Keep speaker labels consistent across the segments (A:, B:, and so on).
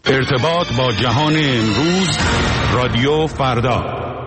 A: ارتباط با جهان امروز، رادیو فردا.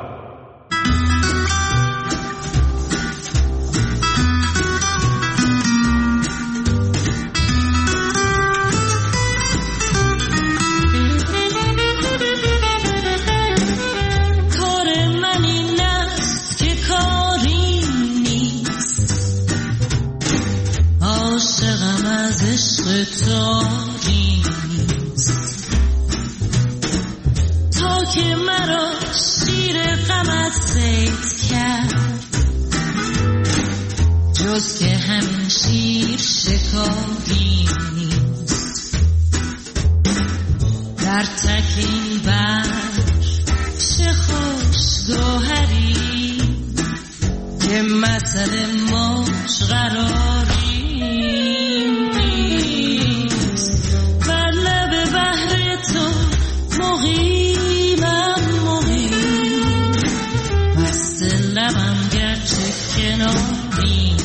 B: جز که همین شیر شکاری نیست، در تکین بر چه خوش گوهری که مسئله موج قراری نیست. بر لب بحر تو مقیمم مست لبم گرچه کناری.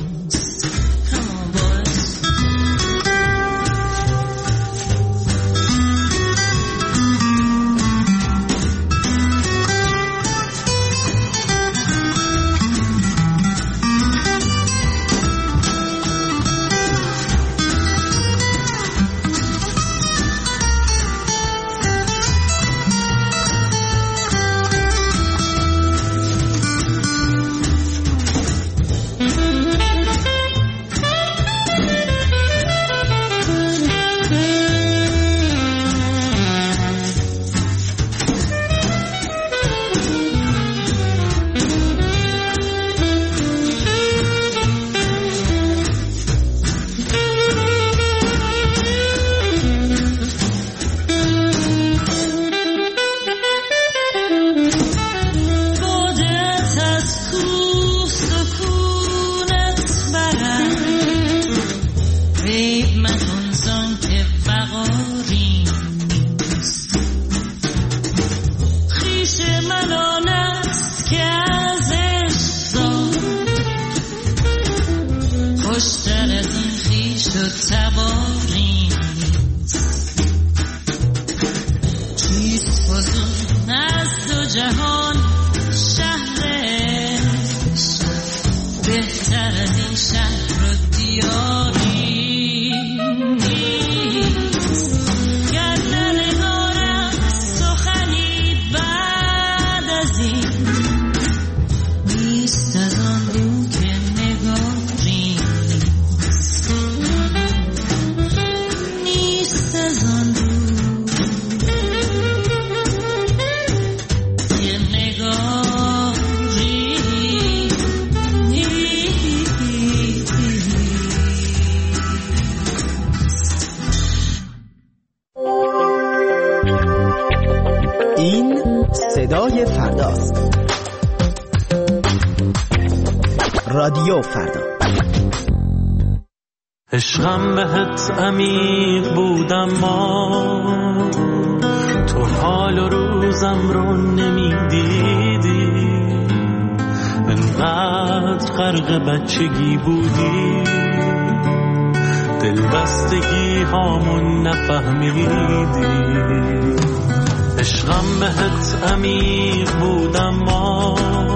C: رادیو فردا.
D: عشقم بهت عمیق بودم، ما تو حال و روزم رو نمیدیدی، انقدر غرق بچگی بودی، دلبستگی هامون نفهمیدی. عشقم بهت عمیق بودم، ما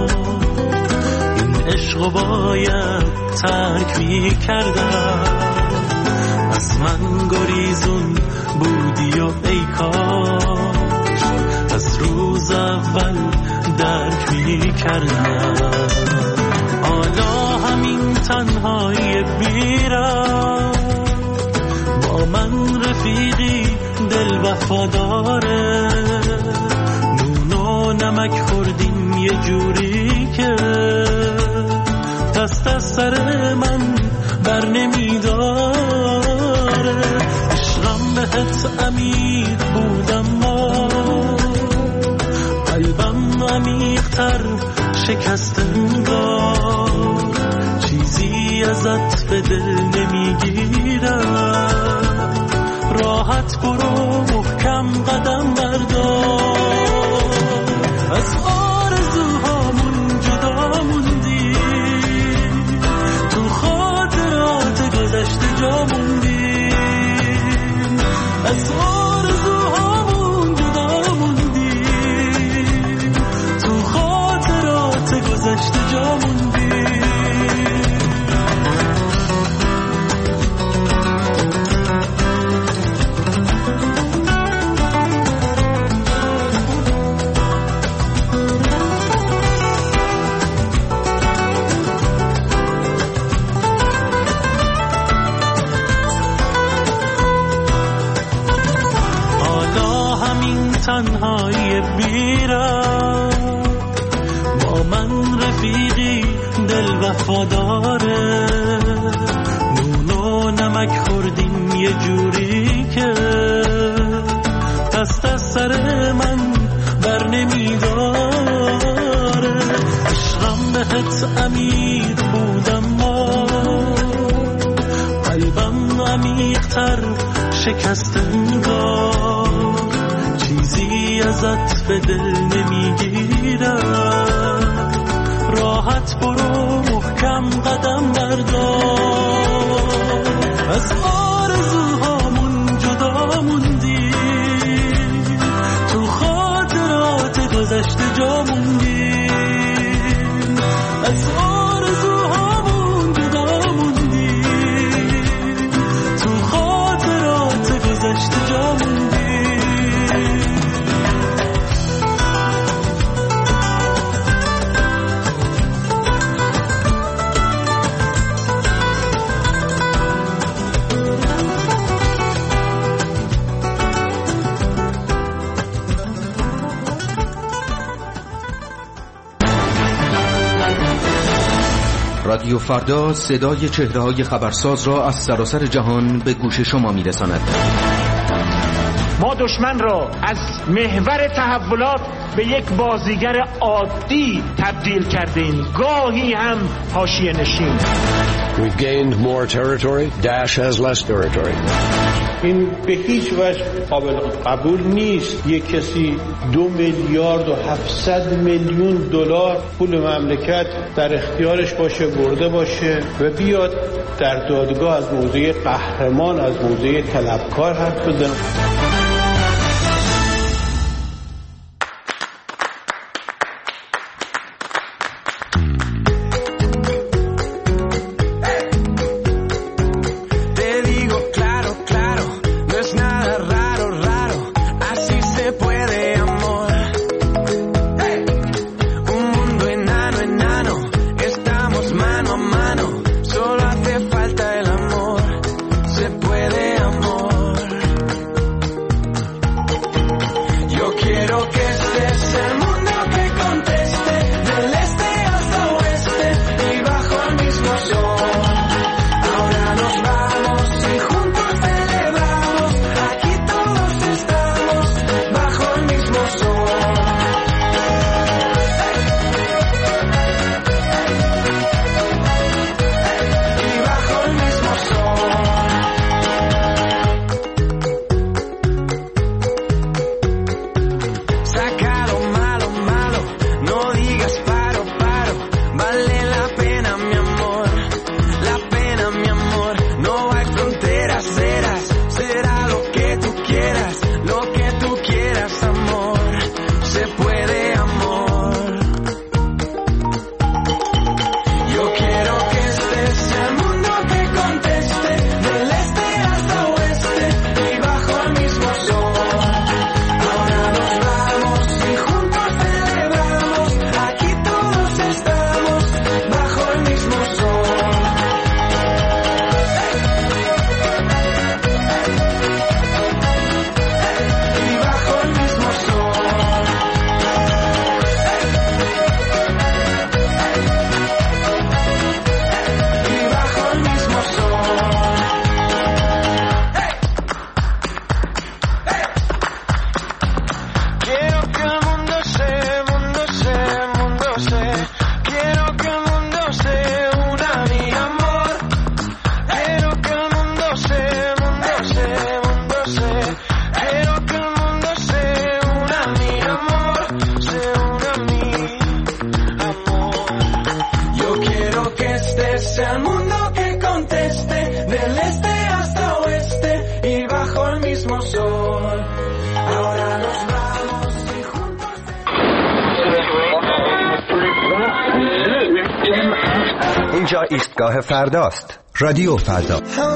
D: عشقو باید ترک می کردم، از من گریزون بودی و ای کاش از روز اول درک می کردم. حالا همین تنهایی بیرم، با من رفیقی دل وفاداره، نون و نمک خوردیم یه جوری که دست از سر من بر نمیداره. عشقم بهت عمیق بودم، ما قلبم عمیق‌تر شکست انگار، چیزی ازت به دل نمیگیرم، راحت برو محکم قدم بردار. از آرزوهامون جدا موندی، تو خاطرات گذشته جا موندی، از آرزوهامون تنهایی بیرم، با من رفیقی دل وفاداره، نون و نمک خوردیم یه جوری که دست از سر من بر نمیداره. عشقم بهت امیر بودم، ما قلبم عمیق‌تر شکست انگار، چیزی ازت به دل نمیگیرم، راحت برو محکم قدم بردار. از آرزوهامون جدا موندی، تو خاطرات گذشته جا موندی، از آرزوهامون جدا موندی، تو خاطرات گذشته جا موندی.
A: رادیو فردا صدای چهره‌های خبرساز را از سراسر جهان به گوش شما می‌رساند.
C: ما دشمن را از محور تحولات به یک بازیگر عادی تبدیل کردیم، گاهی هم حاشیه نشین.
E: We've gained more territory. Daesh has less territory.
F: این به هیچ وجه قابل قبول نیست یک کسی 2,700 میلیون دلار پول مملکت در اختیارش باشه، برده باشه و بیاد در دادگاه از موضع قهرمان، از موضع طلبکار حرف بزنه.
G: اینجا ایستگاه فرداست. رادیو فردا.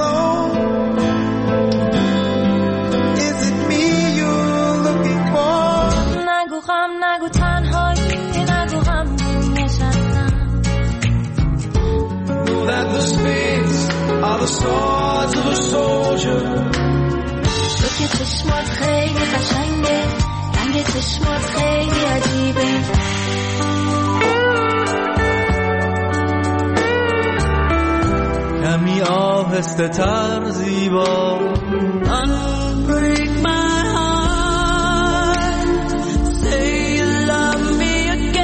B: نگو غم، نگو تنهایی، نگو غم نشستم. تو که چشمات خیلی قشنگه، رنگ رنگ چشمات خیلی عجیبه.
D: کمی آهسته تر زیبا
B: Unbreak my heart, say you love me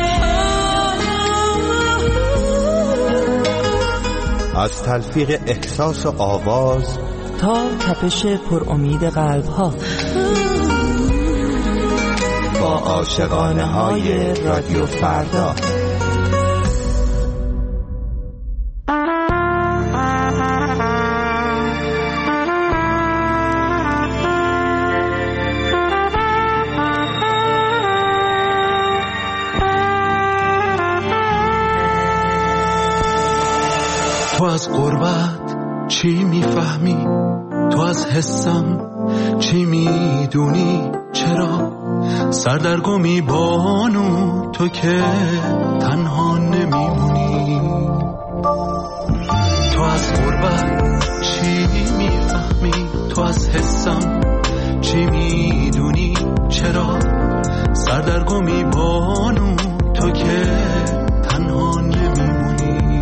B: again.
G: از تلفیق احساس و آواز
H: تا تپش پر امید قلب ها،
G: با عاشقانه های رادیو فردا.
D: تو از غربت چی میفهمی؟ تو از حسم چی میدونی؟ چرا سردرگمی بانو تو که تنها نمیمونی؟ تو از غربت چی میفهمی؟ تو از حسم چی میدونی؟ چرا سردرگمی بانو تو که تنها نمیمونی؟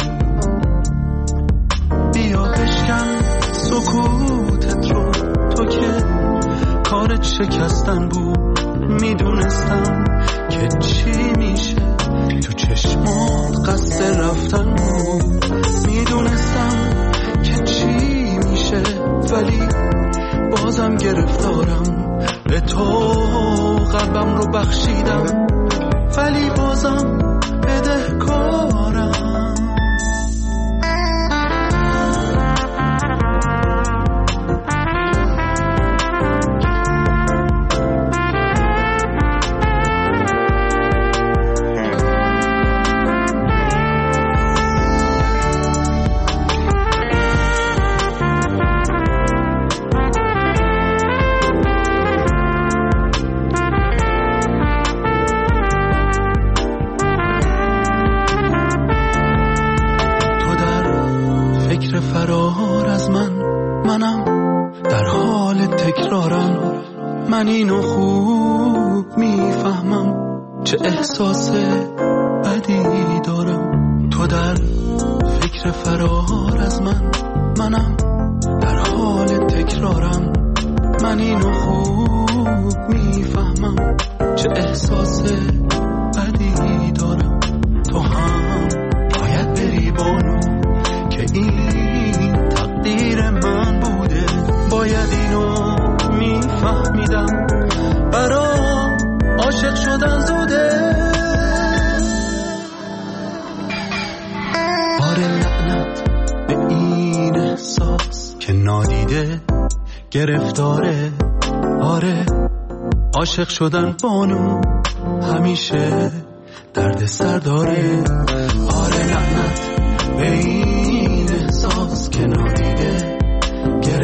D: بیا بشکن سکوتت رو، تو که کارت شکستن بود. میدونستم که چی میشه، تو چشمات قصد رفتن بود. میدونستم که چی میشه، ولی بازم گرفتارم. به تو قلبم رو بخشیدم، ولی بازم بدهکارم. من اینو خوب میفهمم، چه احساس بدی دارم. تو در فکر فرار از منم در حال تکرارم. من اینو خوب میفهمم، چه احساس بدی دارم. تو هم باید بری بانو، که این تقدیر من بوده. باید اینو میفهمیدم، برام عاشق شدن زوده. آره لعنت به این احساس که نادیده گرفتاره. آره عاشق شدن بانو همیشه درد سر داره. آره لعنت به این احساس که نادیده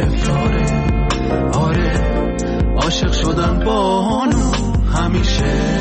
D: گرفتاره. آره عاشق شدن بانو همیشه